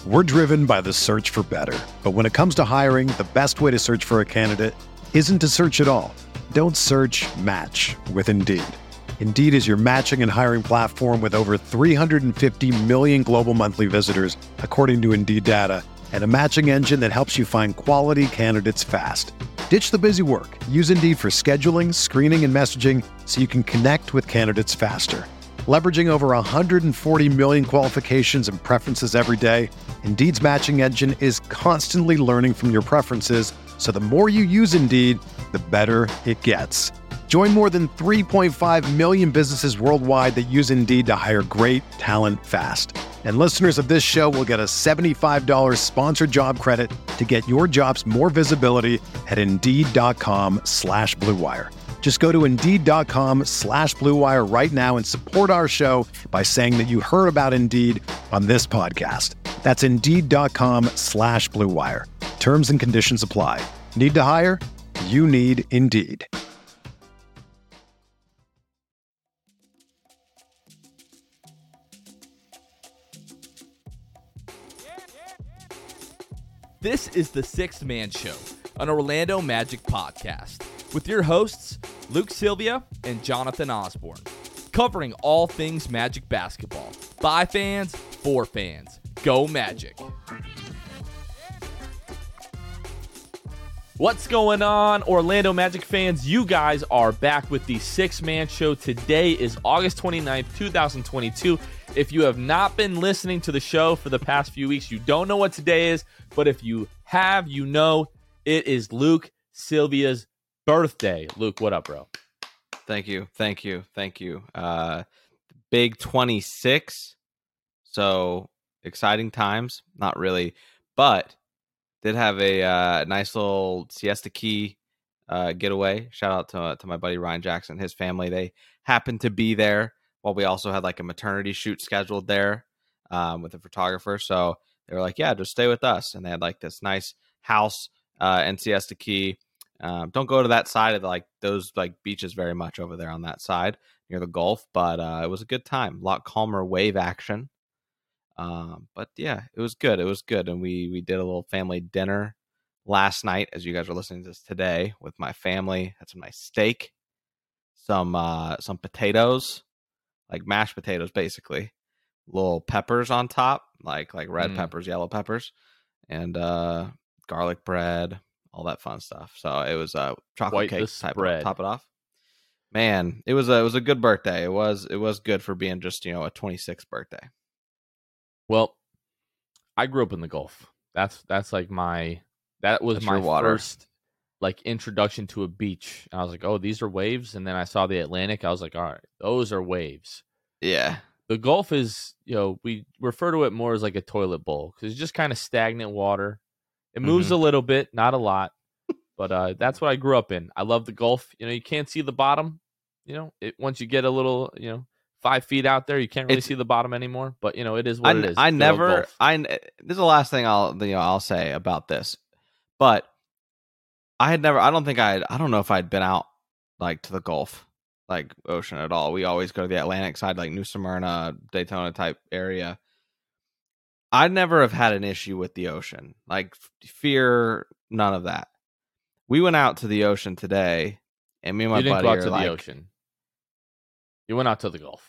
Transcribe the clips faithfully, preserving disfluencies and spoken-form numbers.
We're driven by the search for better. But when it comes to hiring, the best way to search for a candidate isn't to search at all. Don't search, match with Indeed. Indeed is your matching and hiring platform with over three hundred fifty million global monthly visitors, according to Indeed data, and a matching engine that helps you find quality candidates fast. Ditch the busy work. Use Indeed for scheduling, screening, and messaging so you can connect with candidates faster. Leveraging over one hundred forty million qualifications and preferences every day, Indeed's matching engine is constantly learning from your preferences, so the more you use Indeed, the better it gets. Join more than three point five million businesses worldwide that use Indeed to hire great talent fast. And listeners of this show will get a seventy-five dollars sponsored job credit to get your jobs more visibility at Indeed.com slash Blue Wire. Just go to Indeed.com slash Blue Wire right now and support our show by saying that you heard about Indeed on this podcast. That's Indeed.com slash Blue Wire. Terms and conditions apply. Need to hire? You need Indeed. This is the Sixth Man Show, an Orlando Magic podcast, with your hosts, Luke Sylvia and Jonathan Osborne, covering all things Magic basketball. By fans, for fans. Go Magic. What's going on, Orlando Magic fans? You guys are back with the Sixth Man Show. Today is August twenty-ninth, twenty twenty-two. If you have not been listening to the show for the past few weeks, you don't know what today is, but if you have, you know it is Luke Sylvia's birthday. Luke, what up, bro? Thank you. Thank you. Thank you. Uh, big twenty-six. So exciting times. Not really, but did have a uh, nice little Siesta Key uh, getaway. Shout out to, uh, to my buddy Ryan Jackson, his family. They happened to be there while we also had like a maternity shoot scheduled there um, with a photographer. So they were like, yeah, just stay with us. And they had like this nice house uh, in Siesta Key. Um, don't go to that side of like those like beaches very much over there on that side near the Gulf, but uh, it was a good time. A lot calmer wave action. Um, but yeah, it was good. It was good. And we, we did a little family dinner last night, as you guys are listening to this today, with my family. Had some nice steak, some, uh, some potatoes, like mashed potatoes, basically, little peppers on top, like, like red mm. peppers, yellow peppers, and, uh, garlic bread, all that fun stuff. So it was a chocolate White cake type bread. Of, top it off. Man, it was a, it was a good birthday. It was, it was good for being just, you know, a twenty-sixth birthday. Well, I grew up in the Gulf. That's that's like my that was That's my water. first like introduction to a beach. And I was like, oh, these are waves. And then I saw the Atlantic. I was like, all right, those are waves. Yeah. The Gulf is, you know, we refer to it more as like a toilet bowl because it's just kind of stagnant water. It moves Mm-hmm. a little bit, not a lot, but uh, that's what I grew up in. I love the Gulf. You know, you can't see the bottom. You know, it once you get a little, you know. Five feet out there, you can't really It's, see the bottom anymore. But you know, it is what I, it is. I Good never. old Gulf. I this is the last thing I'll you know I'll say about this. But I had never. I don't think I. I don't know if I'd been out like to the Gulf, like ocean at all. We always go to the Atlantic side, like New Smyrna, Daytona type area. I'd never have had an issue with the ocean, like fear, none of that. We went out to the ocean today, and me and my you didn't buddy go out are to like, the ocean. You went out to the Gulf.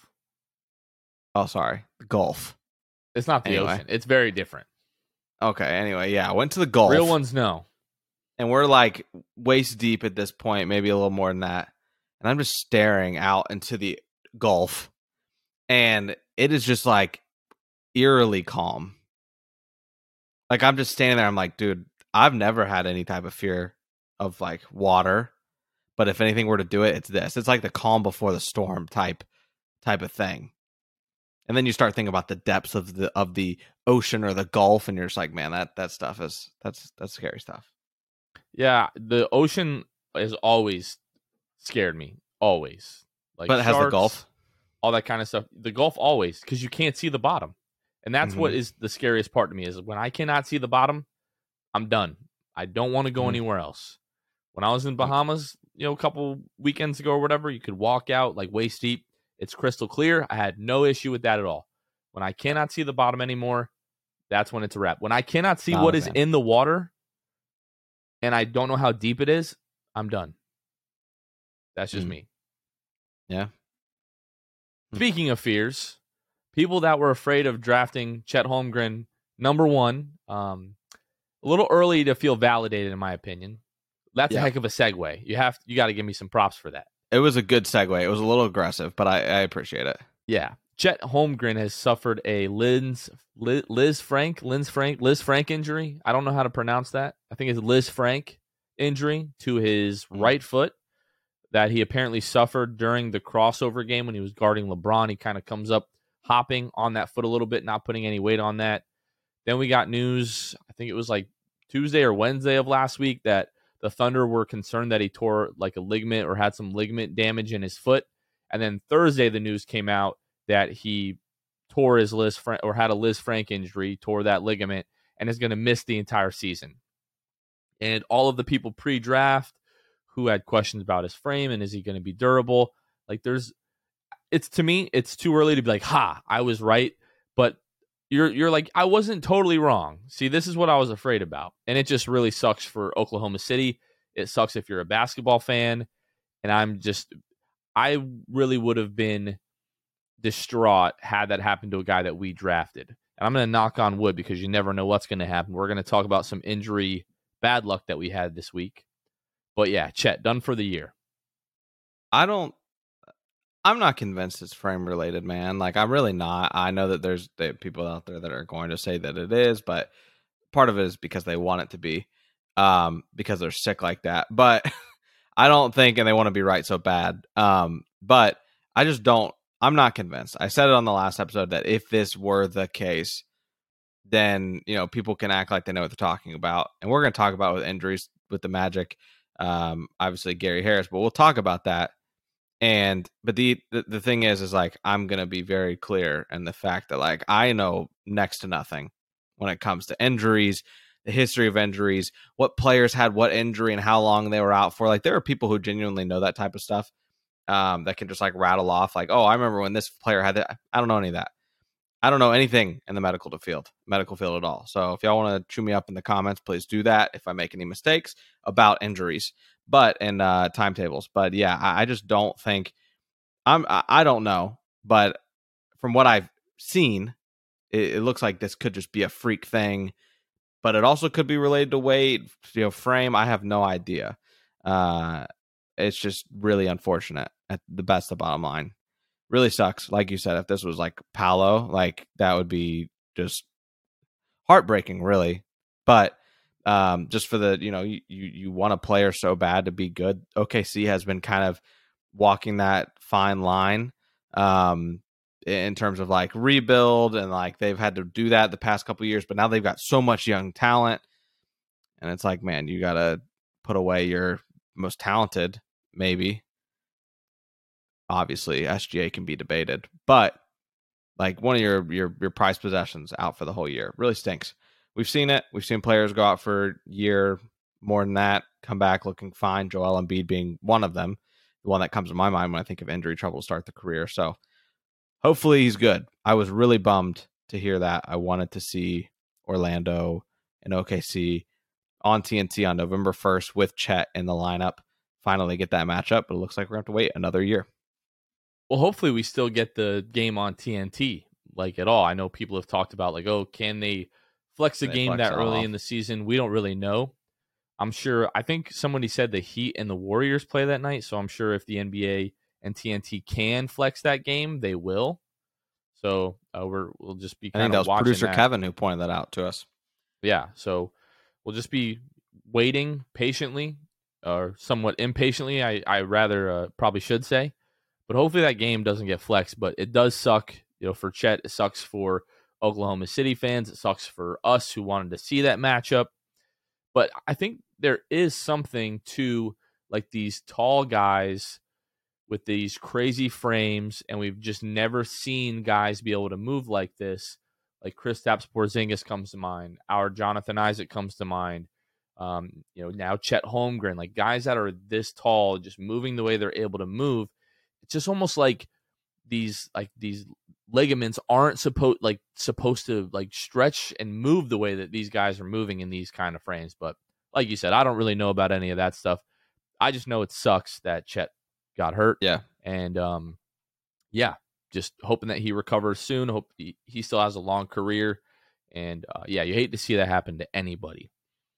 Oh, sorry, the Gulf. It's not the Anyway. ocean. It's very different. Okay. Anyway, yeah, I went to the Gulf. Real ones know. And we're like waist deep at this point, maybe a little more than that. And I'm just staring out into the Gulf. And it is just like eerily calm. Like I'm just standing there. I'm like, dude, I've never had any type of fear of like water. But if anything were to do it, it's this. It's like the calm before the storm type type of thing. And then you start thinking about the depths of the of the ocean or the Gulf, and you're just like, man, that that stuff is that's that's scary stuff. Yeah, the ocean has always scared me. Always. Like But it has the sharks, Gulf. all that kind of stuff. The Gulf always, because you can't see the bottom. And that's Mm-hmm. what is the scariest part to me is when I cannot see the bottom, I'm done. I don't want to go Mhm. anywhere else. When I was in Bahamas, you know, a couple weekends ago or whatever, you could walk out like waist deep. It's crystal clear. I had no issue with that at all. When I cannot see the bottom anymore, that's when it's a wrap. When I cannot see Not what a is fan. in the water and I don't know how deep it is, I'm done. That's just Mm. me. Yeah. Speaking of fears, people that were afraid of drafting Chet Holmgren, number one, um, a little early to feel validated, in my opinion. That's Yeah. a heck of a segue. You have you got to give me some props for that. It was a good segue. It was a little aggressive, but I, I appreciate it. Yeah. Chet Holmgren has suffered a Liz, Liz, Liz Frank, Liz Frank, Liz Frank injury. I don't know how to pronounce that. I think it's Liz Frank injury to his Mm. right foot that he apparently suffered during the crossover game when he was guarding LeBron. He kind of comes up hopping on that foot a little bit, not putting any weight on that. Then we got news, I think it was like Tuesday or Wednesday of last week, that the Thunder were concerned that he tore like a ligament or had some ligament damage in his foot. And then Thursday, the news came out that he tore his Liz Frank or had a Liz Frank injury, tore that ligament, and is going to miss the entire season. And all of the people pre-draft who had questions about his frame and is he going to be durable, like there's, it's to me, it's too early to be like, ha, I was right. But you're you're like, I wasn't totally wrong. See, this is what I was afraid about. And it just really sucks for Oklahoma City. It sucks if you're a basketball fan. And I'm just, I really would have been distraught had that happened to a guy that we drafted. And I'm going to knock on wood because you never know what's going to happen. We're going to talk about some injury bad luck that we had this week. But yeah, Chet, done for the year. I don't, I'm not convinced it's frame related, man. Like, I'm really not. I know that there's there people out there that are going to say that it is, but part of it is because they want it to be, um, because they're sick like that. But I don't think, and they want to be right so bad. Um, but I just don't, I'm not convinced. I said it on the last episode that if this were the case, then, you know, people can act like they know what they're talking about. And we're going to talk about with injuries with the Magic, um, obviously Gary Harris, but we'll talk about that. And, but the, the, the thing is, is like, I'm going to be very clear in the fact that like, I know next to nothing when it comes to injuries, the history of injuries, what players had what injury and how long they were out for. Like, there are people who genuinely know that type of stuff. Um, that can just like rattle off like, oh, I remember when this player had that. I don't know any of that. I don't know anything in the medical field, medical field at all. So if y'all want to chew me up in the comments, please do that if I make any mistakes about injuries, but and uh, timetables. But yeah, I, I just don't think I'm. I, I don't know, but from what I've seen, it, it looks like this could just be a freak thing. But it also could be related to weight, you know, frame. I have no idea. Uh, it's just really unfortunate at the best, the bottom line. Really sucks. Like you said, if this was like Paolo, like that would be just heartbreaking, really. But um, just for the, you know, you, you want a player so bad to be good. O K C has been kind of walking that fine line um, in terms of like rebuild, and like they've had to do that the past couple of years, but now they've got so much young talent. And it's like, man, you got to put away your most talented, maybe. Obviously, S G A can be debated, but like one of your your your prized possessions out for the whole year really stinks. We've seen it. We've seen players go out for a year, more than that, come back looking fine. Joel Embiid being one of them, the one that comes to my mind when I think of injury trouble to start the career. So hopefully he's good. I was really bummed to hear that. I wanted to see Orlando and O K C on T N T on November first with Chet in the lineup. Finally get that matchup, but it looks like we're going to have to wait another year. Well, hopefully we still get the game on T N T, like at all. I know people have talked about like, oh, can they flex a They game flex that it early off. in the season? We don't really know. I'm sure, I think somebody said the Heat and the Warriors play that night, so I'm sure if the N B A and T N T can flex that game, they will. So uh, we're, we'll just be I kind think that of was watching producer that. Kevin who pointed that out to us. Yeah, so we'll just be waiting patiently, or somewhat impatiently, I, I rather uh, probably should say. But hopefully that game doesn't get flexed. But it does suck, you know, for Chet. It sucks for Oklahoma City fans. It sucks for us who wanted to see that matchup. But I think there is something to like these tall guys with these crazy frames, and we've just never seen guys be able to move like this. Like Kristaps Porzingis comes to mind. Our Jonathan Isaac comes to mind. Um, you know, now Chet Holmgren, like guys that are this tall, just moving the way they're able to move. It's just almost like these like these ligaments aren't supposed like supposed to like stretch and move the way that these guys are moving in these kind of frames. But like you said, I don't really know about any of that stuff. I just know it sucks that Chet got hurt. Yeah. And um, yeah, just hoping that he recovers soon. Hope he, he still has a long career. And uh, yeah, you hate to see that happen to anybody.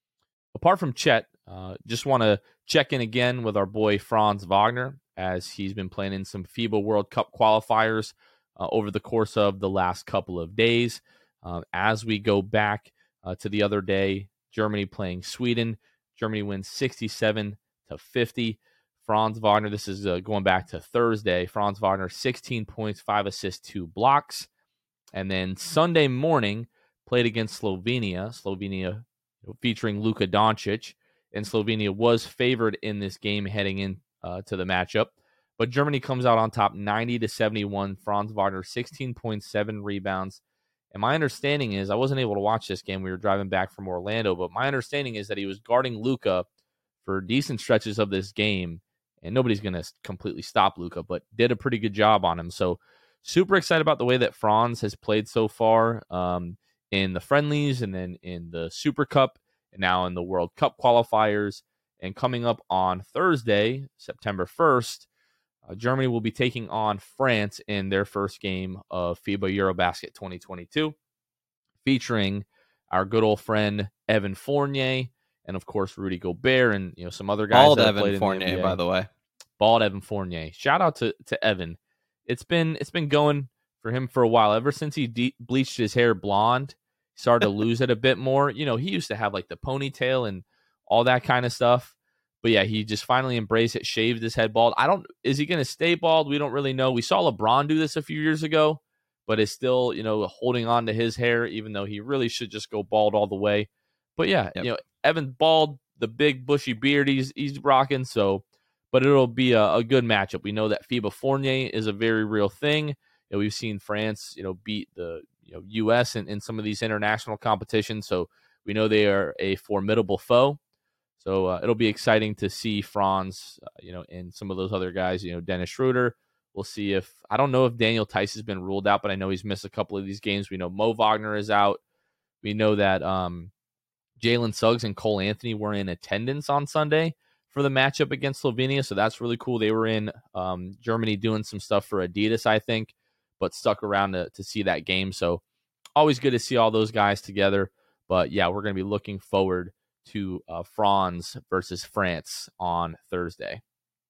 Apart from Chet, uh, just want to check in again with our boy Franz Wagner, as he's been playing in some FIBA World Cup qualifiers uh, over the course of the last couple of days. Uh, as we go back uh, to the other day, Germany playing Sweden. Germany wins sixty-seven to fifty. Franz Wagner, this is uh, going back to Thursday. Franz Wagner, sixteen points, five assists, two blocks. And then Sunday morning, played against Slovenia. Slovenia featuring Luka Doncic. And Slovenia was favored in this game heading in uh, to the matchup. But Germany comes out on top ninety to seventy-one. Franz Wagner, sixteen point seven rebounds. And my understanding is, I wasn't able to watch this game. We were driving back from Orlando. But my understanding is that he was guarding Luka for decent stretches of this game. And nobody's going to completely stop Luka, but did a pretty good job on him. So super excited about the way that Franz has played so far um, in the friendlies and then in the Super Cup and now in the World Cup qualifiers. And coming up on Thursday, September first, uh, Germany will be taking on France in their first game of FIBA Eurobasket twenty twenty-two, featuring our good old friend Evan Fournier and, of course, Rudy Gobert and you know some other guys. Bald that Evan played in Fournier, the N B A. by the way. Bald Evan Fournier. Shout out to, to Evan. It's been it's been going for him for a while. Ever since he de- bleached his hair blonde, started to lose it a bit more. You know, he used to have like the ponytail and all that kind of stuff. But yeah, he just finally embraced it, shaved his head bald. I don't, is he going to stay bald? We don't really know. We saw LeBron do this a few years ago, but is still, you know, holding on to his hair, even though he really should just go bald all the way. But yeah, yep. you know, Evan bald, the big bushy beard he's, he's rocking. So, but it'll be a, a good matchup. We know that FIBA Fournier is a very real thing. You know, we've seen France, you know, beat the you know U S in, in some of these international competitions. So we know they are a formidable foe. So uh, it'll be exciting to see Franz, uh, you know, and some of those other guys, you know, Dennis Schroeder. We'll see if, I don't know if Daniel Tice has been ruled out, but I know he's missed a couple of these games. We know Mo Wagner is out. We know that um, Jalen Suggs and Cole Anthony were in attendance on Sunday for the matchup against Slovenia. So that's really cool. They were in um, Germany doing some stuff for Adidas, I think, but stuck around to, to see that game. So always good to see all those guys together. But yeah, we're going to be looking forward to uh, Franz versus France on Thursday.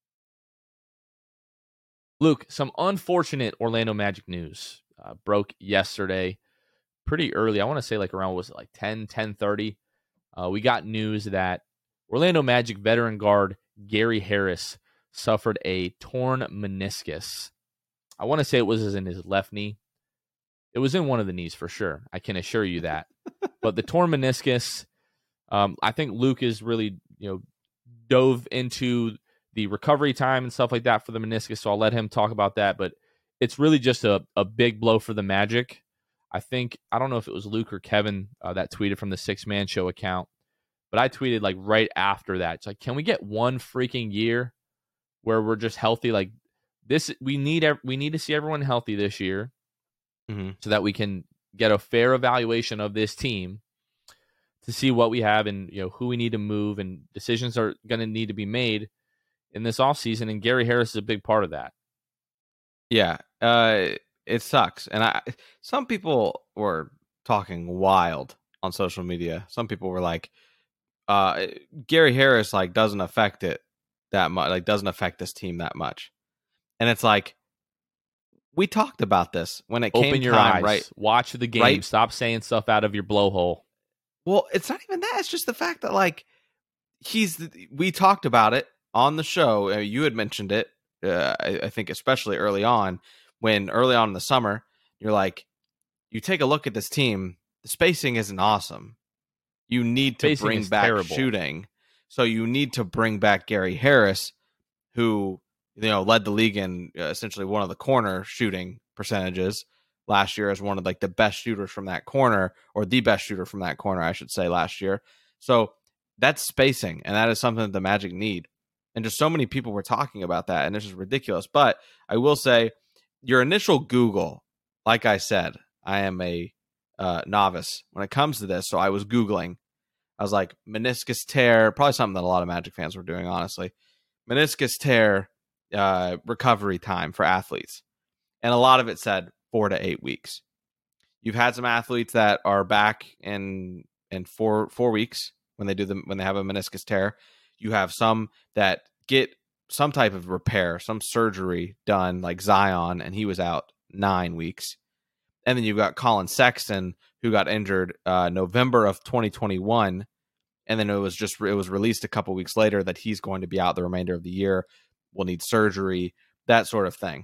Luke, some unfortunate Orlando Magic news uh, broke yesterday pretty early. I want to say like around, was it like ten, ten thirty? Uh, we got news that Orlando Magic veteran guard Gary Harris suffered a torn meniscus. I want to say it was in his left knee. It was in one of the knees for sure. I can assure you that. But the torn meniscus, um, I think Luke is really, you know, dove into the recovery time and stuff like that for the meniscus, so I'll let him talk about that. But it's really just a, a big blow for the Magic. I think, I don't know if it was Luke or Kevin uh, that tweeted from the Six Man Show account, but I tweeted like right after that. It's like, can we get one freaking year where we're just healthy? Like this, we need we need to see everyone healthy this year, mm-hmm. so that we can get a fair evaluation of this team to see what we have and you know who we need to move, and decisions are going to need to be made in this offseason, and Gary Harris is a big part of that. Yeah, uh, it sucks. And I, some people were talking wild on social media. Some people were like, uh, Gary Harris like doesn't affect it that much, like doesn't affect this team that much. And it's like, we talked about this when it Open came your time, eyes, right? Watch the game. Right? Stop saying stuff out of your blowhole. Well, it's not even that. It's just the fact that like he's. We talked about it on the show. You had mentioned it. Uh, I, I think especially early on, when early on in the summer, you're like, you take a look at this team. The spacing isn't awesome. You need to Spacing bring is back terrible. shooting. So you need to bring back Gary Harris, who you know led the league in uh, essentially one of the corner shooting percentages last year as one of like the best shooters from that corner, or the best shooter from that corner, I should say, last year. So that's spacing, and that is something that the Magic need. And just so many people were talking about that, and this is ridiculous. But I will say, your initial Google, like I said, I am a uh, novice when it comes to this. So I was Googling. I was like, meniscus tear, probably something that a lot of Magic fans were doing, honestly. Meniscus tear uh, recovery time for athletes. And a lot of it said four to eight weeks. You've had some athletes that are back in in four four weeks when they do the when they have a meniscus tear. You have some that get some type of repair, some surgery done, like Zion, and he was out nine weeks. And then you've got Colin Sexton, who got injured uh, November of twenty twenty-one, and then it was just it was released a couple weeks later that he's going to be out the remainder of the year, will need surgery, that sort of thing.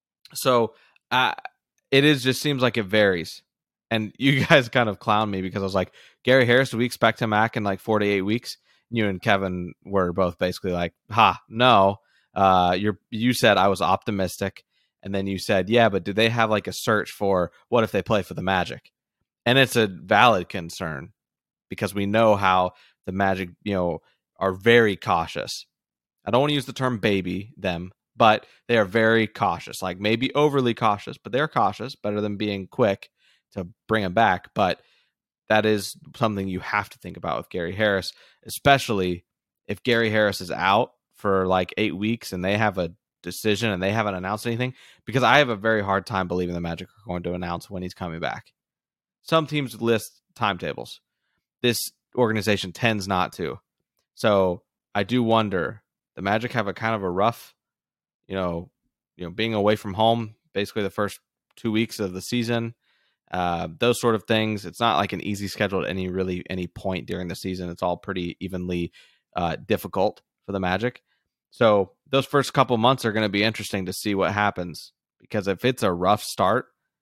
So uh, it is just seems like it varies. And you guys kind of clown me because I was like, Gary Harris, do we expect him back in like four to eight weeks? You and Kevin were both basically like, ha, no. Uh, you're, you said I was optimistic. And then you said, yeah, but do they have like a search for what if they play for the Magic? And it's a valid concern because we know how the Magic, you know, are very cautious. I don't want to use the term baby them, but they are very cautious, like maybe overly cautious, but they're cautious, better than being quick to bring him back. But that is something you have to think about with Gary Harris, especially if Gary Harris is out for like eight weeks and they have a decision and they haven't announced anything, because I have a very hard time believing the Magic are going to announce when he's coming back. Some teams list timetables. This organization tends not to. So I do wonder, the Magic have a kind of a rough, you know, you know, being away from home, basically the first two weeks of the season, uh, those sort of things. It's not like an easy schedule at any really any point during the season. It's all pretty evenly uh, difficult for the Magic. So those first couple months are going to be interesting to see what happens, because if it's a rough start,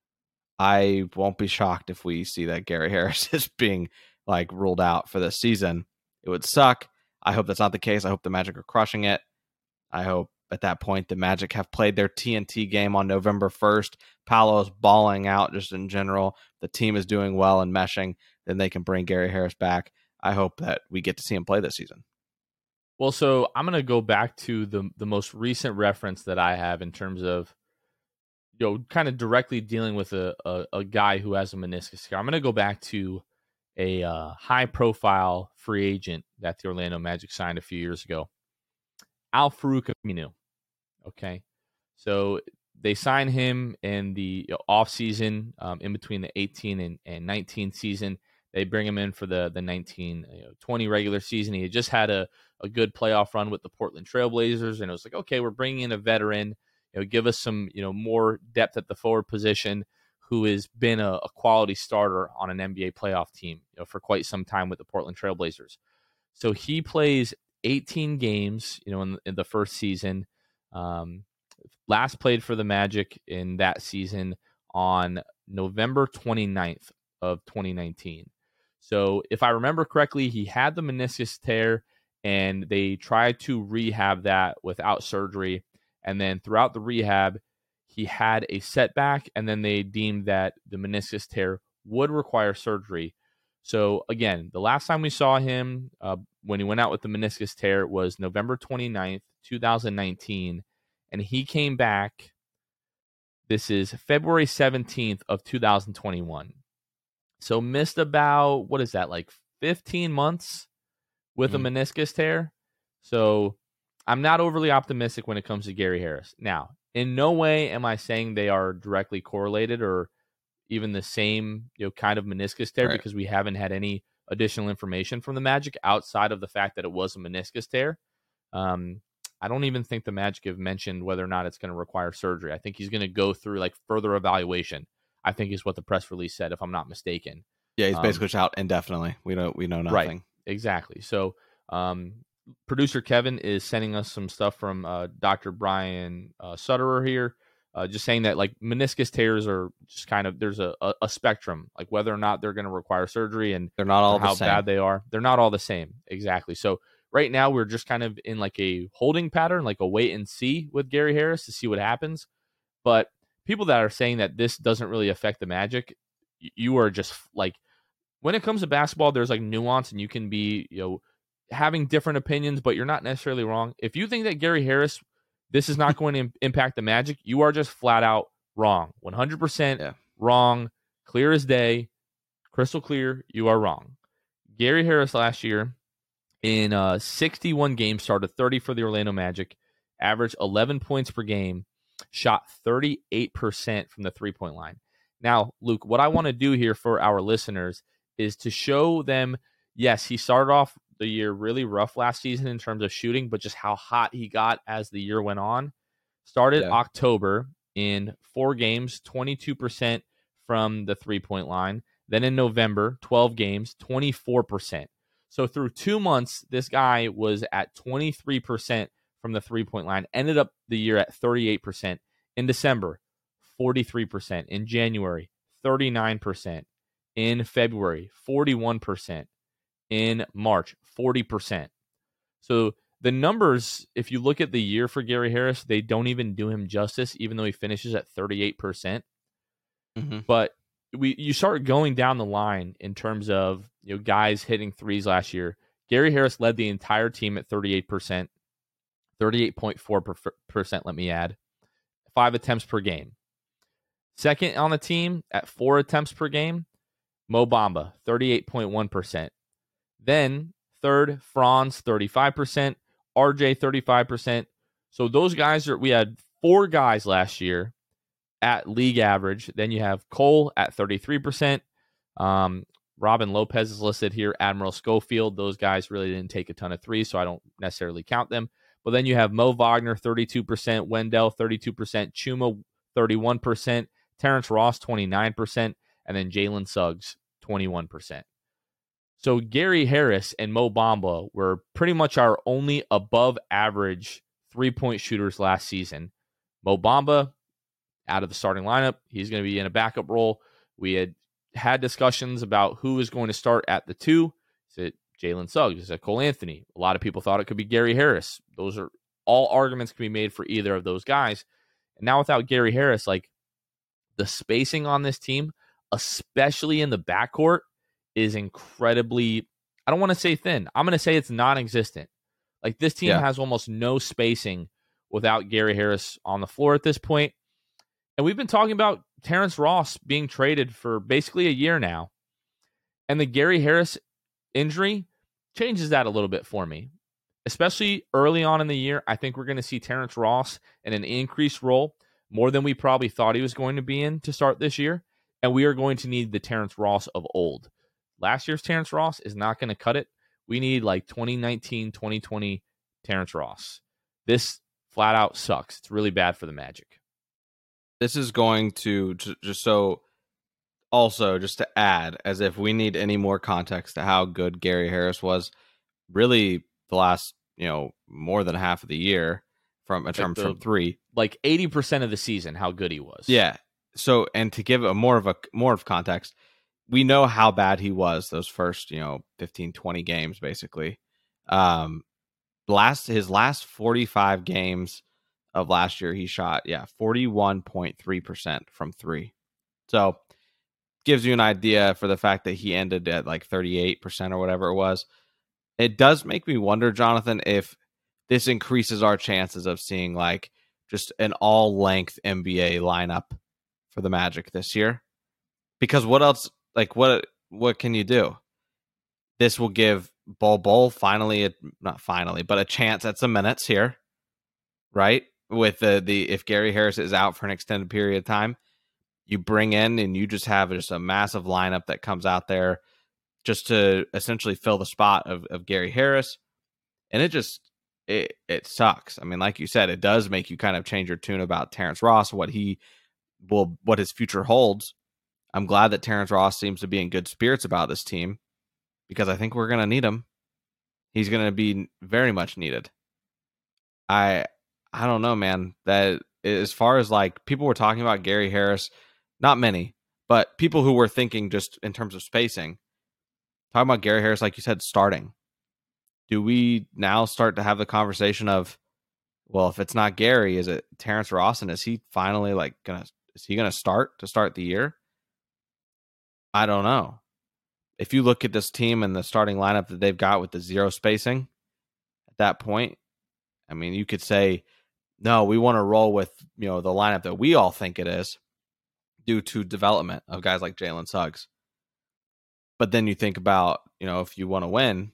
I won't be shocked if we see that Gary Harris is being like ruled out for this season. It would suck. I hope that's not the case. I hope the Magic are crushing it. I hope at that point the Magic have played their T N T game on November first. Paolo's balling out just in general. The team is doing well and meshing. Then they can bring Gary Harris back. I hope that we get to see him play this season. Well, so I'm going to go back to the the most recent reference that I have in terms of, you know, kind of directly dealing with a, a, a guy who has a meniscus tear. I'm going to go back to a uh, high-profile free agent that the Orlando Magic signed a few years ago, Al-Farouq Aminu. Okay, so they signed him in the offseason, um, in between the eighteen and, and nineteen season. They bring him in for the the nineteen twenty regular season. He had just had a, a good playoff run with the Portland Trailblazers, and it was like, okay, we're bringing in a veteran, you know, give us some, you know, more depth at the forward position, who has been a, a quality starter on an N B A playoff team, you know, for quite some time with the Portland Trailblazers. So he plays eighteen games, you know, in, in the first season. Um, last played for the Magic in that season on November twenty-ninth of twenty nineteen. So if I remember correctly, he had the meniscus tear, and they tried to rehab that without surgery. And then throughout the rehab, he had a setback, and then they deemed that the meniscus tear would require surgery. So again, the last time we saw him uh, when he went out with the meniscus tear was November twenty-ninth, twenty nineteen, and he came back. This is February seventeenth of two thousand twenty-one. So missed about, what is that, like fifteen months with mm-hmm. a meniscus tear. So I'm not overly optimistic when it comes to Gary Harris. Now, in no way am I saying they are directly correlated or even the same, you know, kind of meniscus tear, right, because we haven't had any additional information from the Magic outside of the fact that it was a meniscus tear. Um, I don't even think the Magic have mentioned whether or not it's going to require surgery. I think he's going to go through like further evaluation, I think is what the press release said, if I'm not mistaken. Yeah, he's basically um, out indefinitely. We don't, we know nothing. Right, exactly. So, um, producer Kevin is sending us some stuff from uh, Doctor Brian uh, Sutterer here, uh, just saying that like meniscus tears are just kind of, there's a, a, a spectrum, like whether or not they're going to require surgery and they're not all how the same. bad they are. They're not all the same. Exactly. So right now we're just kind of in like a holding pattern, like a wait and see with Gary Harris to see what happens. But people that are saying that this doesn't really affect the Magic, you are just like, when it comes to basketball, there's like nuance, and you can be, you know, having different opinions, but you're not necessarily wrong. If you think that Gary Harris, this is not going to im- impact the Magic, you are just flat out Wrong. one hundred percent Yeah. wrong. Clear as day. Crystal clear. You are wrong. Gary Harris last year in uh, sixty-one games, started thirty for the Orlando Magic, averaged eleven points per game, shot thirty-eight percent from the three-point line. Now, Luke, what I want to do here for our listeners is to show them, yes, he started off the year really rough last season in terms of shooting, but just how hot he got as the year went on. Started Yeah. October in four games, twenty-two percent from the three-point line. Then in November, twelve games, twenty-four percent. So through two months, this guy was at twenty-three percent from the three-point line, ended up the year at thirty-eight percent. In December, forty-three percent. In January, thirty-nine percent. In February, forty-one percent. In March, forty percent. So the numbers, if you look at the year for Gary Harris, they don't even do him justice, even though he finishes at thirty-eight percent. Mm-hmm. But we you start going down the line in terms of, you know, guys hitting threes last year. Gary Harris led the entire team at thirty-eight percent, thirty-eight point four percent, let me add, five attempts per game. Second on the team at four attempts per game, Mo Bamba, thirty-eight point one percent. Then third, Franz, thirty-five percent, R J, thirty-five percent. So those guys are, we had four guys last year at league average. Then you have Cole at thirty-three percent. Um, Robin Lopez is listed here. Admiral Schofield. Those guys really didn't take a ton of threes, so I don't necessarily count them. But then you have Mo Wagner, thirty-two percent. Wendell, thirty-two percent. Chuma, thirty-one percent. Terrence Ross, twenty-nine percent. And then Jalen Suggs, twenty-one percent. So Gary Harris and Mo Bamba were pretty much our only above average three-point shooters last season. Mo Bamba, out of the starting lineup, he's going to be in a backup role. We had had discussions about who is going to start at the two. Is it Jalen Suggs? Is it Cole Anthony? A lot of people thought it could be Gary Harris. Those are all arguments can be made for either of those guys. And now without Gary Harris, like, the spacing on this team, especially in the backcourt, is incredibly, I don't want to say thin. I'm going to say it's non-existent. Like, this team Yeah. has almost no spacing without Gary Harris on the floor at this point. And we've been talking about Terrence Ross being traded for basically a year now. And the Gary Harris injury changes that a little bit for me. Especially early on in the year, I think we're going to see Terrence Ross in an increased role, more than we probably thought he was going to be in to start this year. And we are going to need the Terrence Ross of old. Last year's Terrence Ross is not going to cut it. We need like twenty nineteen, twenty twenty Terrence Ross. This flat out sucks. It's really bad for the Magic. This is going to, just so, also just to add, as if we need any more context to how good Gary Harris was, really the last, you know, more than half of the year from in terms the, from three, like eighty percent of the season, how good he was. Yeah. So, and to give a more of a more of context, we know how bad he was those first, you know, fifteen, twenty games, basically. Um, last his last forty-five games of last year, he shot, yeah, forty-one point three percent from three. So gives you an idea for the fact that he ended at like thirty-eight percent or whatever it was. It does make me wonder, Jonathan, if this increases our chances of seeing like just an all-length N B A lineup for the Magic this year. Because what else, like what what can you do? This will give Bol Bol finally, a, not finally, but a chance at some minutes here, right? With the, the if Gary Harris is out for an extended period of time, you bring in and you just have just a massive lineup that comes out there just to essentially fill the spot of, of Gary Harris. And it just, it it sucks. I mean, like you said, it does make you kind of change your tune about Terrence Ross, what he will, what his future holds. I'm glad that Terrence Ross seems to be in good spirits about this team, because I think we're going to need him. He's going to be very much needed. I I don't know, man. That as far as like people were talking about Gary Harris, not many, but people who were thinking just in terms of spacing, talking about Gary Harris, like you said, starting. Do we now start to have the conversation of, well, if it's not Gary, is it Terrence Ross, and is he finally like gonna is he gonna start to start the year? I don't know. If you look at this team and the starting lineup that they've got with the zero spacing at that point, I mean, you could say, no, we want to roll with, you know, the lineup that we all think it is. due to development of guys like Jalen Suggs. But then you think about, you know, if you want to win,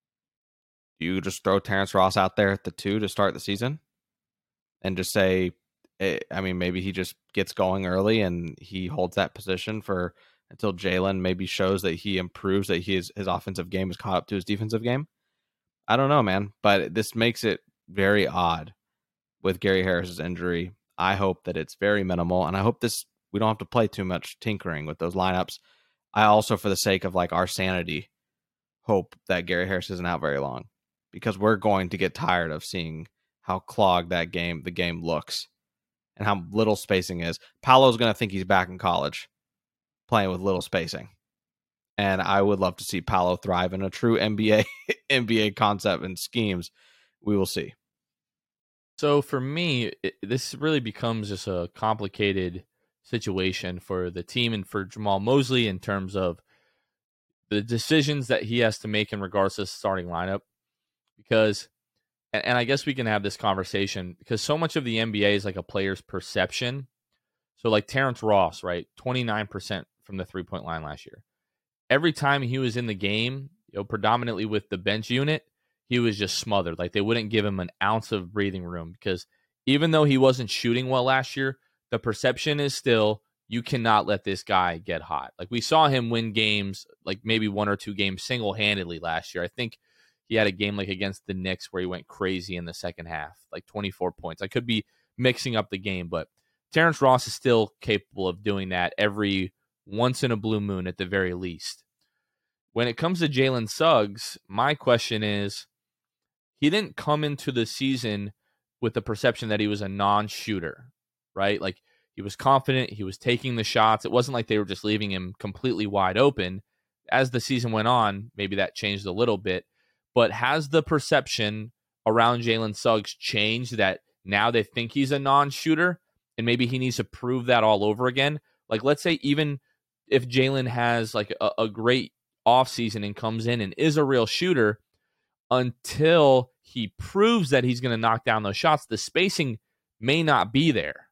you just throw Terrence Ross out there at the two to start the season and just say, I mean, maybe he just gets going early and he holds that position for until Jalen maybe shows that he improves, that his, his offensive game is caught up to his defensive game. I don't know, man, but this makes it very odd with Gary Harris's injury. I hope that it's very minimal, and I hope this we don't have to play too much tinkering with those lineups. I also, for the sake of like our sanity, hope that Gary Harris isn't out very long, because we're going to get tired of seeing how clogged that game, the game looks, and how little spacing is. Paolo's going to think he's back in college playing with little spacing. And I would love to see Paolo thrive in a true N B A N B A concept and schemes. We will see. So for me, it, this really becomes just a complicated situation for the team and for Jamahl Mosley in terms of the decisions that he has to make in regards to the starting lineup. Because, and, and I guess we can have this conversation, because so much of the N B A is like a player's perception. So like Terrence Ross, right? twenty-nine percent from the three-point line last year. Every time he was in the game, you know, predominantly with the bench unit, he was just smothered. Like they wouldn't give him an ounce of breathing room, because even though he wasn't shooting well last year, the perception is still, you cannot let this guy get hot. Like we saw him win games, like maybe one or two games single-handedly last year. I think he had a game like against the Knicks where he went crazy in the second half, like twenty-four points. I could be mixing up the game, but Terrence Ross is still capable of doing that every once in a blue moon at the very least. When it comes to Jalen Suggs, my question is, he didn't come into the season with the perception that he was a non-shooter, right? Like he was confident, he was taking the shots. It wasn't like they were just leaving him completely wide open. As the season went on, maybe that changed a little bit. But has the perception around Jalen Suggs changed, that now they think he's a non-shooter and maybe he needs to prove that all over again? Like, let's say even if Jalen has like a, a great offseason and comes in and is a real shooter, until he proves that he's going to knock down those shots, the spacing may not be there.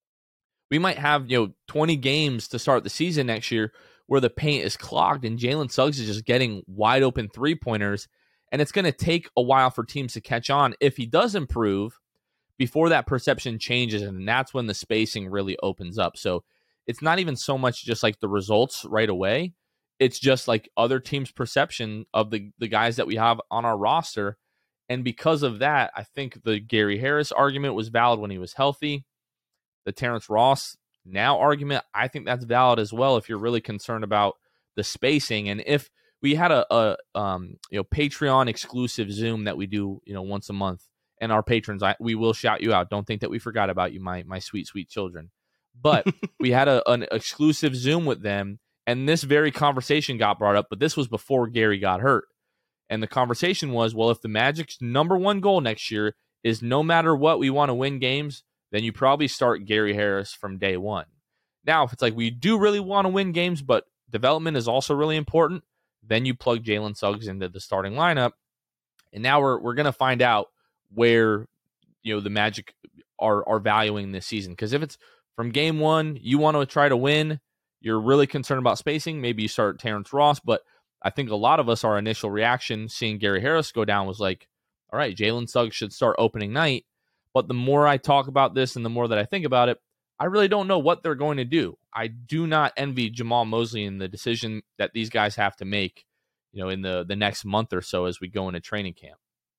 We might have, you know, twenty games to start the season next year where the paint is clogged and Jalen Suggs is just getting wide open three-pointers, and it's going to take a while for teams to catch on if he does improve before that perception changes, and that's when the spacing really opens up. So it's not even so much just like the results right away. It's just like other teams' perception of the, the guys that we have on our roster. And because of that, I think the Gary Harris argument was valid when he was healthy. The Terrence Ross now argument, I think that's valid as well if you're really concerned about the spacing. And if we had a, a um, you know, Patreon exclusive Zoom that we do, you know, once a month, and our patrons, I, we will shout you out. Don't think that we forgot about you, my my sweet, sweet children. But we had a, an exclusive Zoom with them, and this very conversation got brought up, but this was before Gary got hurt. And the conversation was, well, if the Magic's number one goal next year is no matter what, we want to win games, then you probably start Gary Harris from day one. Now, if it's like we do really want to win games, but development is also really important, then you plug Jalen Suggs into the starting lineup. And now we're we're going to find out where, you know, the Magic are are valuing this season. Because if it's from game one, you want to try to win, you're really concerned about spacing, maybe you start Terrence Ross. But I think a lot of us, our initial reaction seeing Gary Harris go down was like, all right, Jalen Suggs should start opening night. But the more I talk about this and the more that I think about it, I really don't know what they're going to do. I do not envy Jamahl Mosley in the decision that these guys have to make, you know, in the, the next month or so as we go into training camp.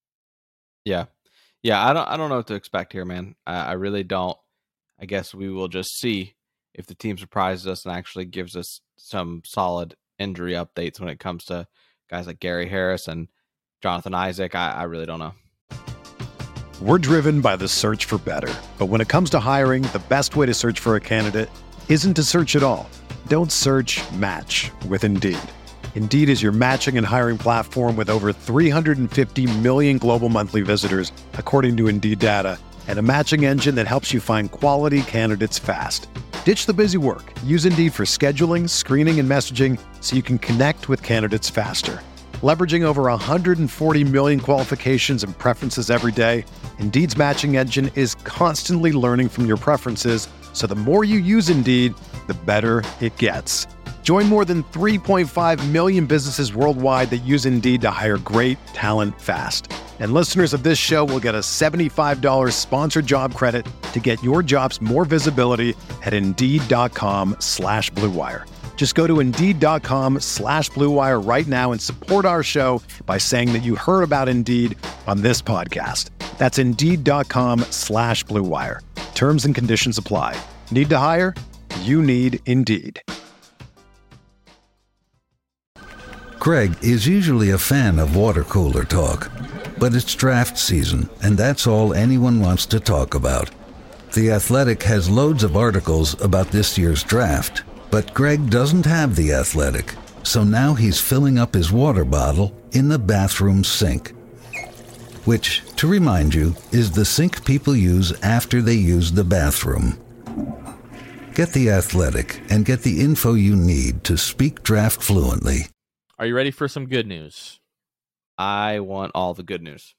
Yeah. Yeah, I don't I don't know what to expect here, man. I, I really don't. I guess we will just see if the team surprises us and actually gives us some solid injury updates when it comes to guys like Gary Harris and Jonathan Isaac. I, I really don't know. We're driven by the search for better. But when it comes to hiring, the best way to search for a candidate isn't to search at all. Don't search, match with Indeed. Indeed is your matching and hiring platform with over three hundred fifty million global monthly visitors, according to Indeed data, and a matching engine that helps you find quality candidates fast. Ditch the busy work. Use Indeed for scheduling, screening, and messaging so you can connect with candidates faster. Leveraging over one hundred forty million qualifications and preferences every day, Indeed's matching engine is constantly learning from your preferences, So the more you use Indeed, the better it gets. Join more than three point five million businesses worldwide that use Indeed to hire great talent fast. And listeners of this show will get a seventy-five dollars sponsored job credit to get your jobs more visibility at Indeed.com slash Blue Wire. Just go to Indeed.com slash Blue Wire right now and support our show by saying that you heard about Indeed on this podcast. That's Indeed.com slash Blue Wire. Terms and conditions apply. Need to hire? You need Indeed. Craig is usually a fan of water cooler talk, but it's draft season, and that's all anyone wants to talk about. The Athletic has loads of articles about this year's draft, but Greg doesn't have The Athletic, so now he's filling up his water bottle in the bathroom sink, which, to remind you, is the sink people use after they use the bathroom. Get The Athletic and get the info you need to speak draft fluently. Are you ready for some good news? I want all the good news.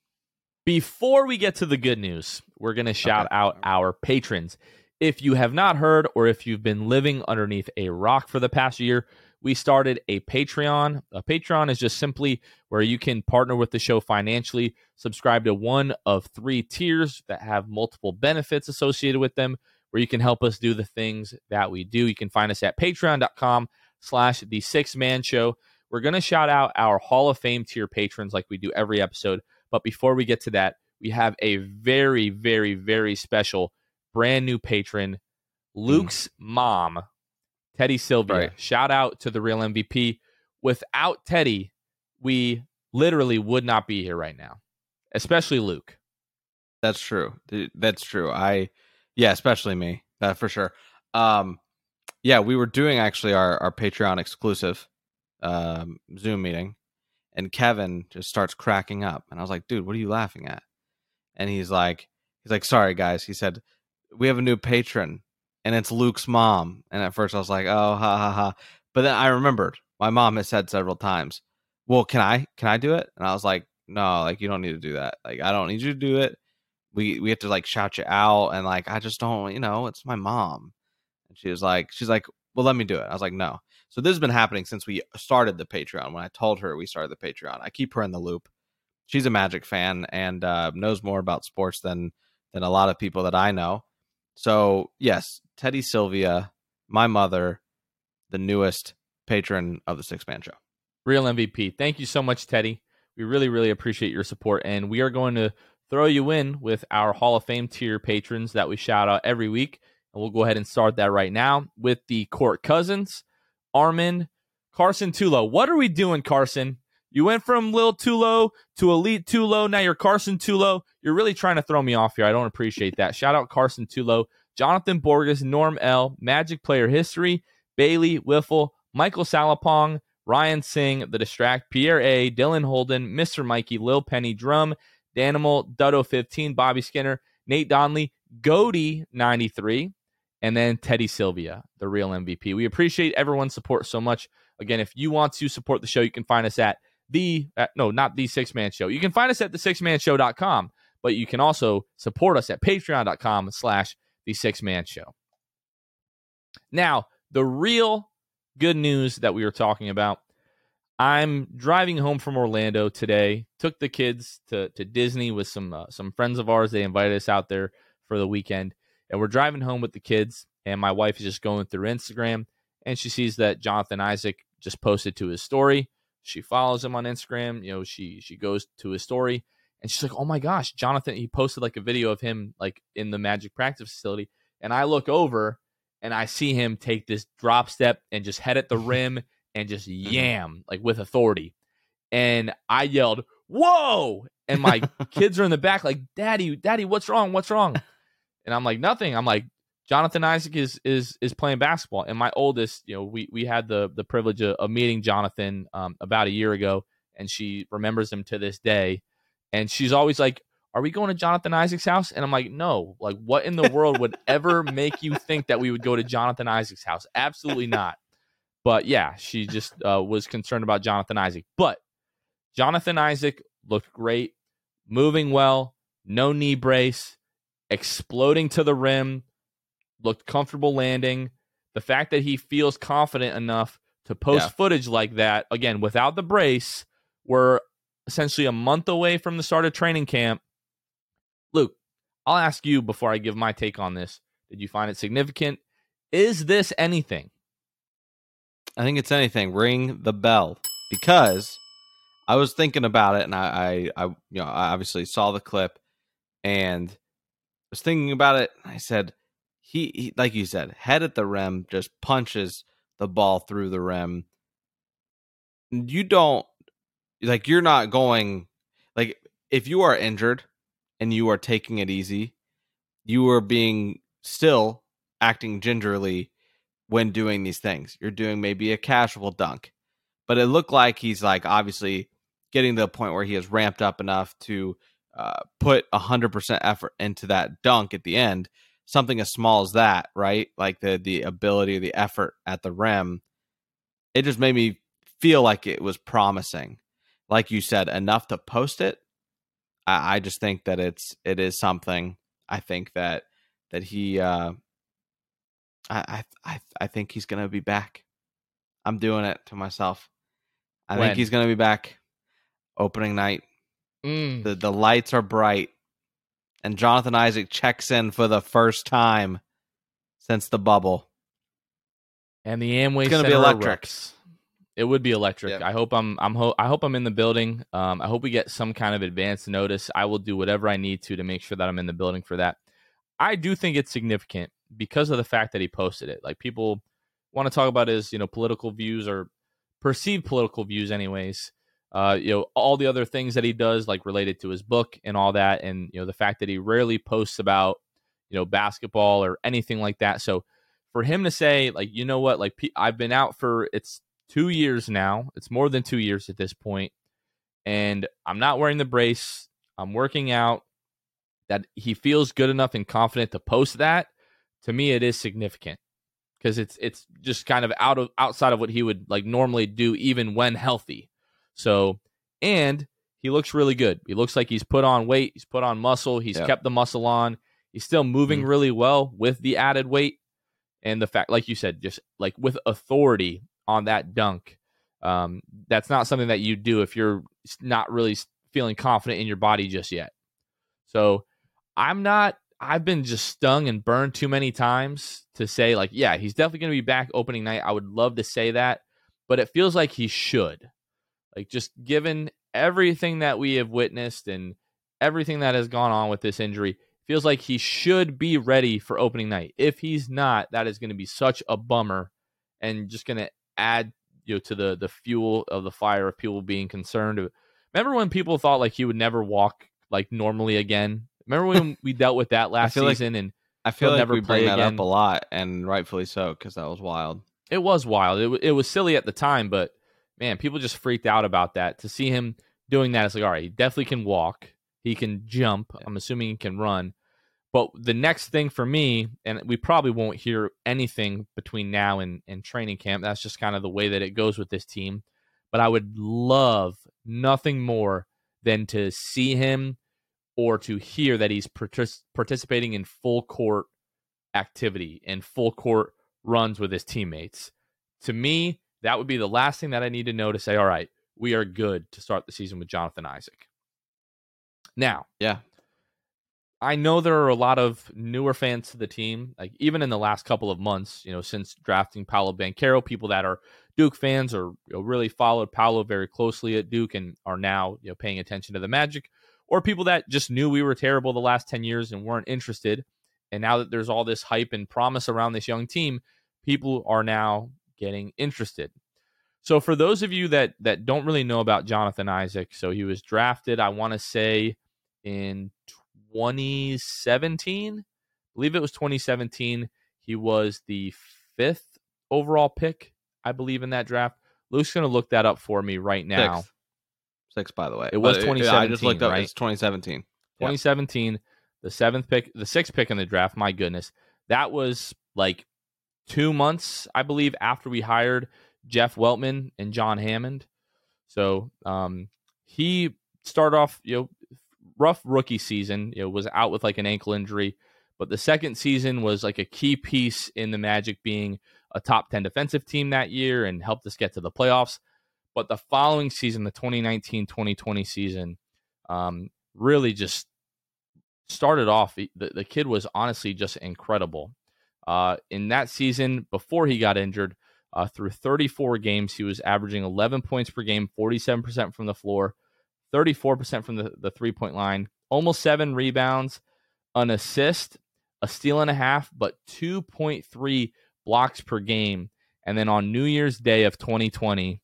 Before we get to the good news, we're going to shout okay. out our patrons. If you have not heard, or if you've been living underneath a rock for the past year, we started a Patreon. A Patreon is just simply where you can partner with the show financially, subscribe to one of three tiers that have multiple benefits associated with them, where you can help us do the things that we do. You can find us at patreon.com slash the six man show. We're going to shout out our Hall of Fame tier patrons like we do every episode. But before we get to that, we have a very, very, very special brand new patron, Luke's mm. mom, Teddy Sylvia. Right. Shout out to the real M V P. Without Teddy, we literally would not be here right now, especially Luke. That's true. That's true. I, yeah, especially me, uh, for sure. Um, yeah, we were doing actually our, our Patreon exclusive um, Zoom meeting, and Kevin just starts cracking up, and I was like, "Dude, what are you laughing at?" And he's like, "He's like, sorry guys." He said, "We have a new patron, and it's Luke's mom." And at first I was like, "Oh, ha ha ha!" But then I remembered my mom has said several times, "Well, can I can I do it?" And I was like, "No, like you don't need to do that. Like I don't need you to do it. We we have to like shout you out, and like I just don't, you know, it's my mom." And she was like, she's like, "Well, let me do it." I was like, "No." So this has been happening since we started the Patreon. When I told her we started the Patreon, I keep her in the loop. She's a Magic fan and uh, knows more about sports than than a lot of people that I know. So yes, Teddy Sylvia, my mother, the newest patron of the Six Man Show. Real M V P. Thank you so much, Teddy. We really, really appreciate your support, and we are going to throw you in with our Hall of Fame tier patrons that we shout out every week. And we'll go ahead and start that right now with the Court Cousins, Armin, Carson Tulo. What are we doing, Carson? You went from Lil Tulo to Elite Tulo. Now you're Carson Tulo. You're really trying to throw me off here. I don't appreciate that. Shout out Carson Tulo, Jonathan Borges, Norm L, Magic Player History, Bailey Wiffle, Michael Salapong, Ryan Singh, The Distract, Pierre A, Dylan Holden, Mister Mikey, Lil Penny, Drum, Danimal, Duddo fifteen, Bobby Skinner, Nate Donley, Goody ninety-three, and then Teddy Sylvia, the real M V P. We appreciate everyone's support so much. Again, if you want to support the show, you can find us at the, uh, no, not the Six Man Show. You can find us at the six man show dot com, but you can also support us at patreon.com slash the Six Man Show. Now, the real good news that we were talking about, I'm driving home from Orlando today, took the kids to, to Disney with some uh, some friends of ours. They invited us out there for the weekend, and we're driving home with the kids, and my wife is just going through Instagram, and she sees that Jonathan Isaac just posted to his story. She follows him on Instagram. You know, she she goes to his story, and she's like, "Oh my gosh, Jonathan!" He posted like a video of him like in the Magic practice facility, and I look over and I see him take this drop step and just head at the rim and just yam like with authority, and I yelled, "Whoa!" And my kids are in the back like, "Daddy, Daddy, what's wrong? What's wrong?" And I'm like, "Nothing." I'm like, Jonathan Isaac is is is playing basketball, and my oldest, you know, we we had the the privilege of, of meeting Jonathan um, about a year ago, and she remembers him to this day, and she's always like, "Are we going to Jonathan Isaac's house?" And I'm like, "No, like what in the world would ever make you think that we would go to Jonathan Isaac's house? Absolutely not." But yeah, she just uh, was concerned about Jonathan Isaac. But Jonathan Isaac looked great, moving well, no knee brace, exploding to the rim. looked comfortable landing. The fact that he feels confident enough to post Yeah. footage like that, again, without the brace, we're essentially a month away from the start of training camp. Luke, I'll ask you before I give my take on this. Did you find it significant? Is this anything? I think it's anything. Ring the bell, because I was thinking about it, and I, I, I, you know, I obviously saw the clip and was thinking about it. I said, he, he, like you said, head at the rim, just punches the ball through the rim. You don't like. You're not going like if you are injured and you are taking it easy, you are being still acting gingerly when doing these things. You're doing maybe a casual dunk, but it looked like he's like obviously getting to the point where he has ramped up enough to uh, put one hundred percent effort into that dunk at the end. Something as small as that, right? Like the the ability, the effort at the rim. It just made me feel like it was promising. Like you said, enough to post it. I, I just think that it's it is something. I think that that he uh, I I I think he's gonna be back. I'm doing it to myself. I When? think he's gonna be back opening night. Mm. The the lights are bright, and Jonathan Isaac checks in for the first time since the bubble. And the Amway It's gonna be Center electric. erupts. It would be electric. Yep. I hope I'm I'm ho- I hope I'm in the building. Um, I hope we get some kind of advance notice. I will do whatever I need to to make sure that I'm in the building for that. I do think it's significant because of the fact that he posted it. Like, people want to talk about his, you know, political views or perceived political views anyways. Uh, you know, all the other things that he does, like related to his book and all that, and you know, the fact that he rarely posts about, you know, basketball or anything like that. So for him to say, like, you know what, like, I've been out for it's two years now. It's more than two years at this point, and I'm not wearing the brace. I'm working out. That he feels good enough and confident to post that, to me, it is significant because it's it's just kind of out of outside of what he would like normally do, even when healthy. So, and he looks really good. He looks like he's put on weight. He's put on muscle. He's Yep. kept the muscle on. He's still moving Mhm. really well with the added weight. And the fact, like you said, just like with authority on that dunk. Um, that's not something that you do if you're not really feeling confident in your body just yet. So I'm not, I've been just stung and burned too many times to say, like, yeah, he's definitely going to be back opening night. I would love to say that, but it feels like he should. Like, just given everything that we have witnessed and everything that has gone on with this injury, feels like he should be ready for opening night. If he's not, that is going to be such a bummer and just going to add, you know, to the the fuel of the fire of people being concerned. Remember when people thought like he would never walk like normally again? Remember when we dealt with that last feel like- season and I feel he'll like never we play bring that again? up a lot, and rightfully so, because that was wild. It was wild. It, w- it was silly at the time, but man, people just freaked out about that. To see him doing that, it's like, all right, he definitely can walk. He can jump. Yeah. I'm assuming he can run. But the next thing for me, and we probably won't hear anything between now and, and training camp. That's just kind of the way that it goes with this team. But I would love nothing more than to see him or to hear that he's partic- participating in full court activity and full court runs with his teammates. To me, that would be the last thing that I need to know to say, all right, we are good to start the season with Jonathan Isaac. Now, Yeah. I know there are a lot of newer fans to the team, like even in the last couple of months, you know, since drafting Paolo Banchero, people that are Duke fans or, you know, really followed Paolo very closely at Duke and are now, you know, paying attention to the Magic, or people that just knew we were terrible the last ten years and weren't interested. And now that there's all this hype and promise around this young team, people are now getting interested. So for those of you that that don't really know about Jonathan Isaac, so he was drafted, I want to say, in twenty seventeen. I believe it was twenty seventeen. He was the fifth overall pick, I believe, in that draft. Luke's going to look that up for me right now. Six. Six, by the way. It was But twenty yeah, I just seventeen, looked up. right? It's twenty seventeen. Yeah. twenty seventeen, the seventh pick, the sixth pick in the draft. My goodness. That was like two months, I believe, after we hired Jeff Weltman and John Hammond. So um, he started off, you know, rough rookie season. You know, was out with like an ankle injury, But the second season was like a key piece in the Magic being a top ten defensive team that year and helped us get to the playoffs. But the following season, the twenty nineteen twenty twenty season, um, really just started off. The, the kid was honestly just incredible. Uh, in that season, before he got injured, uh, through thirty-four games, he was averaging eleven points per game, forty-seven percent from the floor, thirty-four percent from the, the three-point line, almost seven rebounds, an assist, a steal and a half, but two point three blocks per game. And then on New Year's Day of twenty twenty,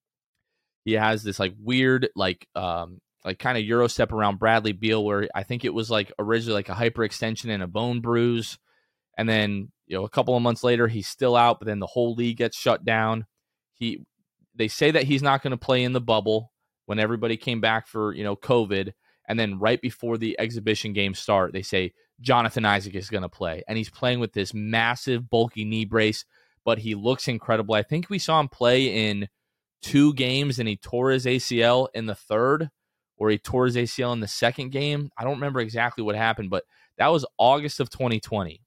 he has this like weird, like, um, like kind of Euro step around Bradley Beal, where I think it was like originally like a hyperextension and a bone bruise. And then, you know, a couple of months later, he's still out, but then the whole league gets shut down. He, they say that he's not going to play in the bubble when everybody came back for, you know, COVID. And then right before the exhibition games start, they say Jonathan Isaac is going to play. And he's playing with this massive, bulky knee brace, but he looks incredible. I think we saw him play in two games and he tore his A C L in the third, or he tore his A C L in the second game. I don't remember exactly what happened, but that was August of twenty twenty.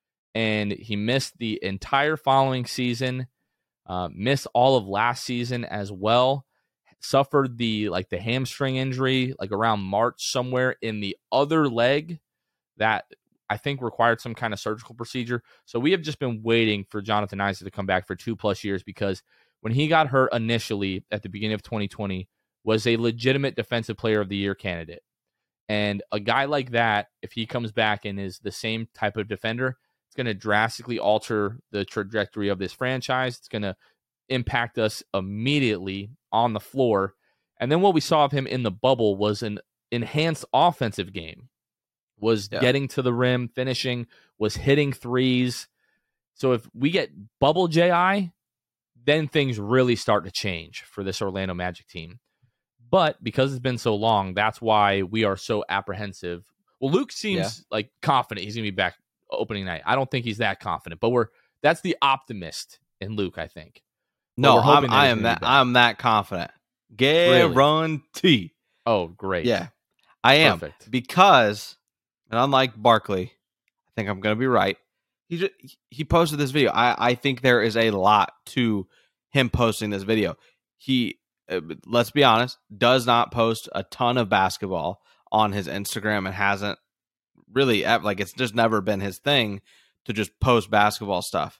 And he missed the entire following season, uh, missed all of last season as well. Suffered the like the hamstring injury like around March somewhere in the other leg that I think required some kind of surgical procedure. So we have just been waiting for Jonathan Isaac to come back for two plus years, because when he got hurt initially at the beginning of twenty twenty, was a legitimate defensive player of the year candidate. And a guy like that, if he comes back and is the same type of defender, it's going to drastically alter the trajectory of this franchise. It's going to impact us immediately on the floor. And then what we saw of him in the bubble was an enhanced offensive game, was yeah. getting to the rim, finishing, was hitting threes. So if we get bubble J I, then things really start to change for this Orlando Magic team. But because it's been so long, that's why we are so apprehensive. Well, Luke seems yeah. like confident he's going to be back opening night. I don't think he's that confident, but we're that's the optimist in Luke, I think. No, I'm, I am that I'm that confident. Guarantee. Really? Oh, great. Yeah, I am. Perfect. Because, and unlike Barkley, I think I'm going to be right. He just, he posted this video. I, I think there is a lot to him posting this video. He, uh, let's be honest, does not post a ton of basketball on his Instagram and hasn't really, like, it's just never been his thing to just post basketball stuff.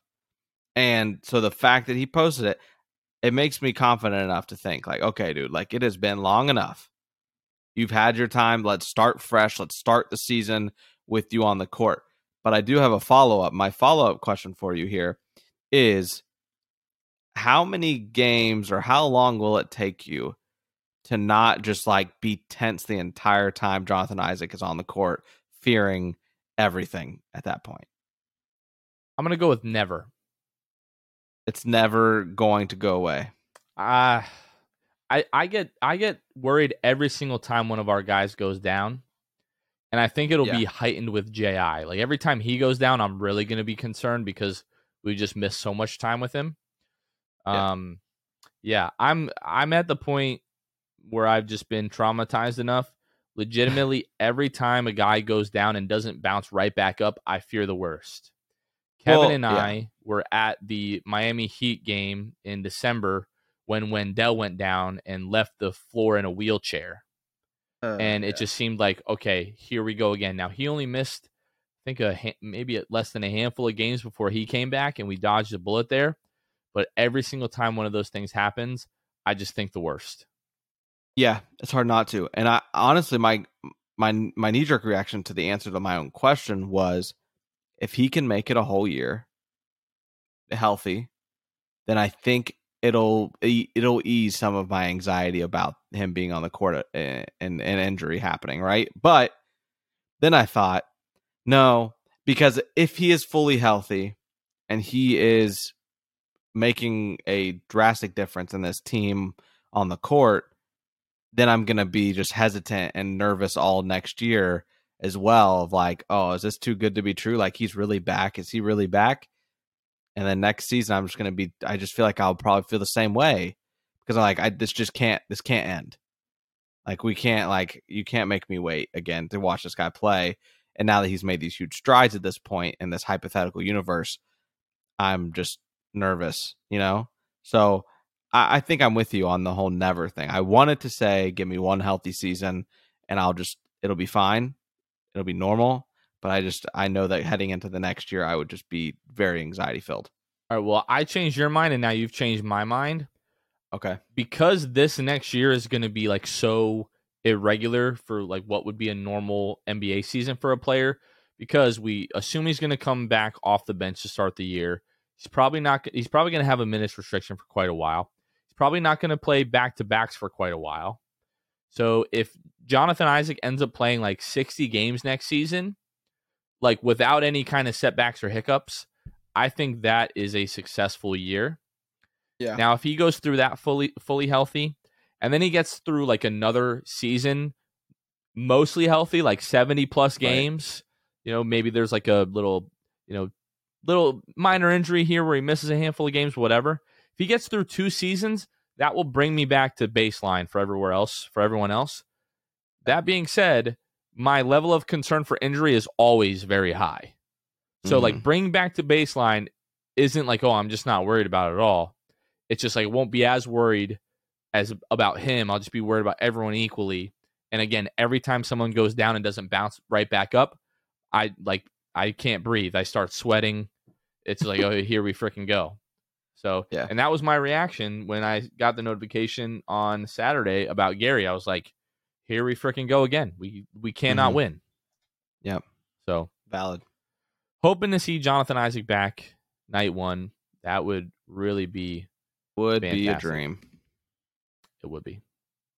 And so the fact that he posted it, it makes me confident enough to think like, okay, dude, like it has been long enough. You've had your time. Let's start fresh. Let's start the season with you on the court. But I do have a follow-up. My follow-up question for you here is, how many games or how long will it take you to not just like be tense the entire time Jonathan Isaac is on the court, fearing everything at that point? I'm going to go with never. It's never going to go away. Uh, I I get I get worried every single time one of our guys goes down. And I think it'll yeah. be heightened with J I. Like every time he goes down, I'm really going to be concerned because we just missed so much time with him. Yeah. Um, yeah, I'm I'm at the point where I've just been traumatized enough. Legitimately, every time a guy goes down and doesn't bounce right back up, I fear the worst. Kevin well, and yeah. I were at the Miami Heat game in December when Wendell went down and left the floor in a wheelchair. Uh, and it yeah. just seemed like, okay, here we go again. Now, he only missed, I think, a ha- maybe less than a handful of games before he came back, and we dodged a bullet there. But every single time one of those things happens, I just think the worst. Yeah, it's hard not to. And I honestly, my my my knee-jerk reaction to the answer to my own question was, if he can make it a whole year healthy, then I think it'll it'll ease some of my anxiety about him being on the court and an injury happening, right? But then I thought, no, because if he is fully healthy and he is making a drastic difference in this team on the court, then I'm going to be just hesitant and nervous all next year as well, of like, oh, is this too good to be true? Like, he's really back. Is he really back? And then next season, I'm just going to be, I just feel like I'll probably feel the same way because I'm like, I, this just can't, this can't end. Like, we can't, like, you can't make me wait again to watch this guy play. And now that he's made these huge strides at this point in this hypothetical universe, I'm just nervous, you know? So I, I think I'm with you on the whole never thing. I wanted to say, give me one healthy season and I'll just, it'll be fine. It'll be normal. But I just, I know that heading into the next year, I would just be very anxiety filled. All right, well, I changed your mind and now you've changed my mind. Okay. Because this next year is going to be like so irregular for like what would be a normal N B A season for a player, because we assume he's going to come back off the bench to start the year. He's probably not, he's probably going to have a minutes restriction for quite a while. He's probably not going to play back-to-backs for quite a while. So if Jonathan Isaac ends up playing like sixty games next season, like without any kind of setbacks or hiccups, I think that is a successful year. Yeah. Now, if he goes through that fully fully healthy, and then he gets through like another season mostly healthy, like seventy plus games, right. you know, maybe there's like a little, you know, little minor injury here where he misses a handful of games, whatever. If he gets through two seasons, that will bring me back to baseline for everywhere else, for everyone else. That being said, my level of concern for injury is always very high. So mm-hmm. like bringing back to baseline isn't like, oh, I'm just not worried about it at all. It's just like, I won't be as worried as about him. I'll just be worried about everyone equally. And again, every time someone goes down and doesn't bounce right back up, I like, I can't breathe. I start sweating. It's like, oh, here we freaking go. So, yeah. And that was my reaction when I got the notification on Saturday about Gary. I was like, here we freaking go again. We, we cannot mm-hmm. win. Yep. So valid. Hoping to see Jonathan Isaac back night one. That would really be Would fantastic. be a dream. It would be.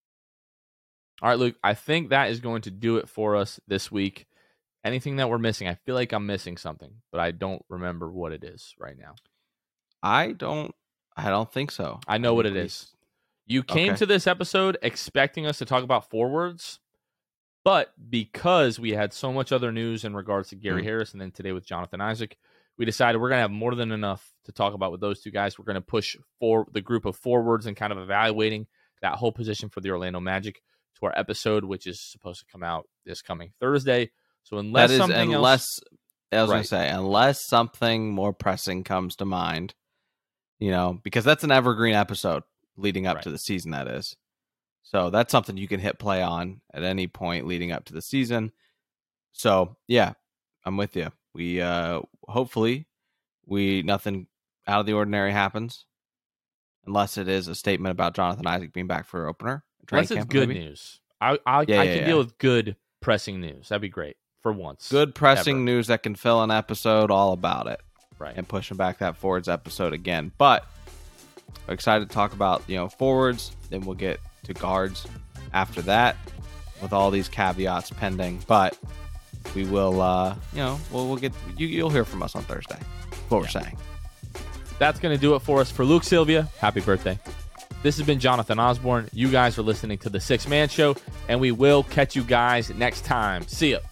All right, Luke, I think that is going to do it for us this week. Anything that we're missing? I feel like I'm missing something, but I don't remember what it is right now. I don't I don't think so. I know I what it we... is. You came okay. to this episode expecting us to talk about forwards, but because we had so much other news in regards to Gary mm. Harris and then today with Jonathan Isaac, we decided we're going to have more than enough to talk about with those two guys. We're going to push for the group of forwards and kind of evaluating that whole position for the Orlando Magic to our episode, which is supposed to come out this coming Thursday. So unless that is, something unless, else... I was right. going to say, unless something more pressing comes to mind, you know, because that's an evergreen episode leading up right. to the season, that is. So that's something you can hit play on at any point leading up to the season. So, yeah, I'm with you. We uh, hopefully we nothing out of the ordinary happens, unless it is a statement about Jonathan Isaac being back for opener. Unless it's good maybe. news. I I, yeah, I yeah, can yeah. deal with good pressing news. That'd be great for once. Good pressing ever. news that can fill an episode all about it, right? And pushing back that forwards episode again. But I'm excited to talk about you know forwards. Then we'll get to guards after that, with all these caveats pending. But we will, uh, you know, we'll, we'll get you. You'll hear from us on Thursday. What yeah. we're saying. That's going to do it for us. For Luke Sylvia, happy birthday. This has been Jonathan Osborne. You guys are listening to The Sixth Man Show, and we will catch you guys next time. See ya.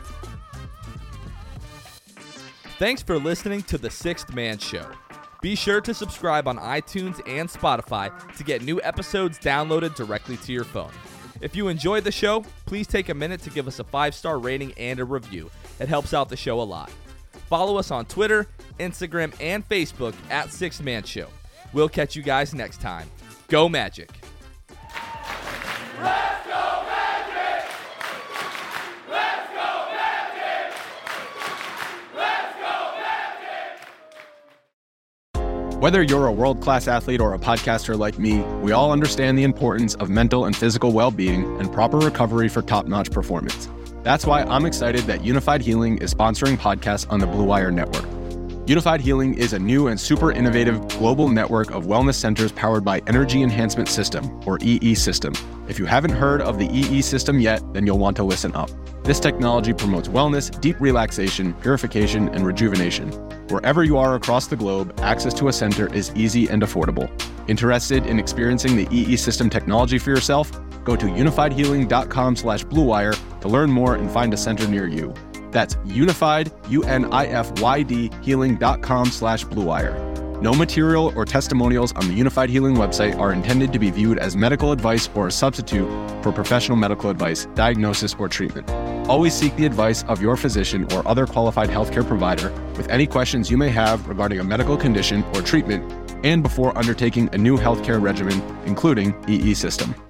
Thanks for listening to The Sixth Man Show. Be sure to subscribe on iTunes and Spotify to get new episodes downloaded directly to your phone. If you enjoyed the show, please take a minute to give us a five-star rating and a review. It helps out the show a lot. Follow us on Twitter, Instagram, and Facebook at Sixth Man Show. We'll catch you guys next time. Go Magic! Let's go Magic! Let's go Magic! Let's go Magic! Whether you're a world-class athlete or a podcaster like me, we all understand the importance of mental and physical well-being and proper recovery for top-notch performance. That's why I'm excited that Unified Healing is sponsoring podcasts on the Blue Wire Network. Unified Healing is a new and super innovative global network of wellness centers powered by Energy Enhancement System, or E E System. If you haven't heard of the E E System yet, then you'll want to listen up. This technology promotes wellness, deep relaxation, purification, and rejuvenation. Wherever you are across the globe, access to a center is easy and affordable. Interested in experiencing the E E System technology for yourself? Go to unified healing dot com slash blue wire to learn more and find a center near you. That's unified, U N I F Y D, healing dot com slash blue wire. No material or testimonials on the Unified Healing website are intended to be viewed as medical advice or a substitute for professional medical advice, diagnosis, or treatment. Always seek the advice of your physician or other qualified healthcare provider with any questions you may have regarding a medical condition or treatment and before undertaking a new healthcare regimen, including E E system.